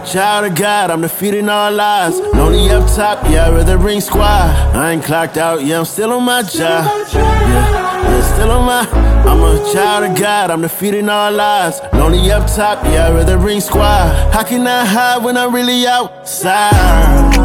child of God, I'm defeating all lies. Lonely up top, yeah, I'd rather ring squad. I ain't clocked out, yeah, I'm still on my job. Yeah, still on my. I'm a child of God, I'm defeating all lies. Lonely up top, yeah, I'd rather ring squad. How can I hide when I'm really outside?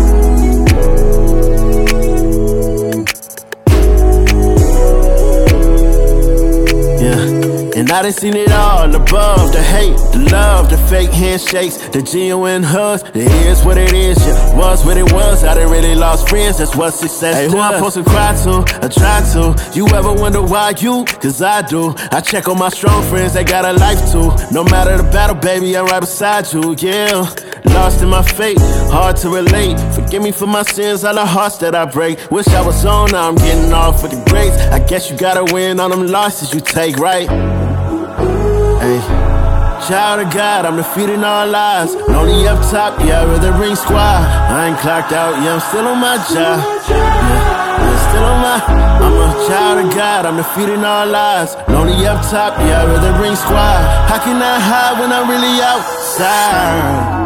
And I done seen it all above. The hate, the love, the fake handshakes, the genuine hugs. It is what it is, yeah, was what it was. I done really lost friends, that's what success does. Who I'm supposed to cry to, I try to. You ever wonder why you? Cause I do. I check on my strong friends, they got a life too. No matter the battle, baby, I'm right beside you, yeah. Lost in my fate, hard to relate. Forgive me for my sins, all the hearts that I break. Wish I was on, now I'm getting off with the grades. I guess you gotta win on them losses you take, right? Hey, child of God, I'm defeating all lies. Lonely up top, yeah, I'd rather ring squad. I ain't clocked out, yeah, I'm still on my job. Yeah, still on my. I'm a child of God, I'm defeating all lies. Lonely up top, yeah, I'd rather ring squad. How can I hide when I'm really outside?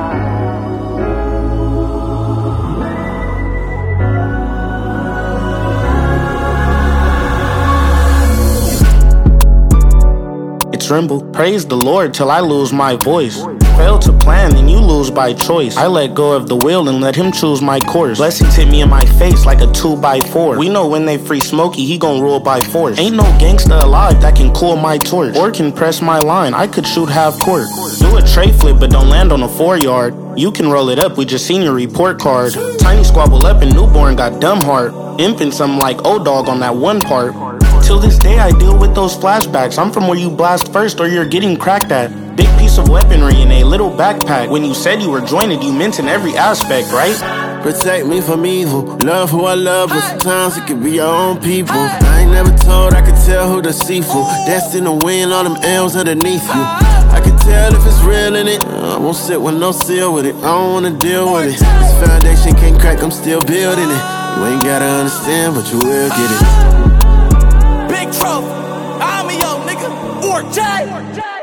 Tremble. Praise the Lord till I lose my voice. Fail to plan, then you lose by choice. I let go of the wheel and let him choose my course. Blessings hit me in my face like a 2x4. We know when they free Smokey, he gon' rule by force. Ain't no gangsta alive that can cool my torch or can press my line. I could shoot half court. Do a tray flip, but don't land on a 4-yard. You can roll it up, we just seen your report card. Tiny squabble up and newborn got dumb heart. Imping something like O-Dog on that one part. Till this day I deal with those flashbacks. I'm from where you blast first or you're getting cracked at. Big piece of weaponry in a little backpack. When you said you were jointed, you meant in every aspect, right? Protect me from evil, love who I love, but sometimes it can be your own people. I ain't never told, I can tell who deceitful. Destined to win all them L's underneath you. I can tell if it's real in it. I won't sit with no seal with it, I don't wanna deal with it. This foundation can't crack, I'm still building it. You ain't gotta understand, but you will get it. Big trophy, I'm a young nigga, Ork J.